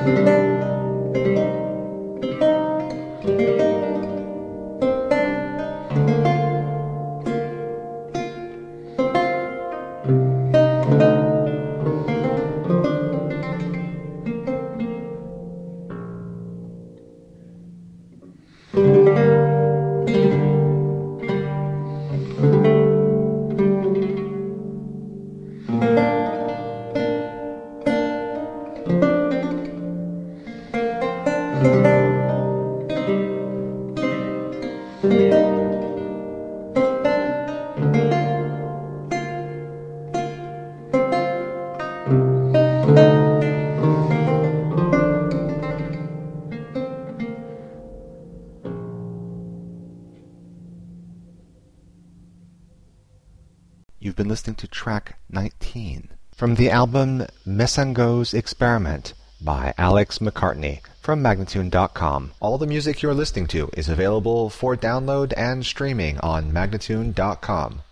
You've been listening to track 19 from the album Messango's Experiment by Alex McCartney from Magnatune.com. All the music you're listening to is available for download and streaming on Magnatune.com.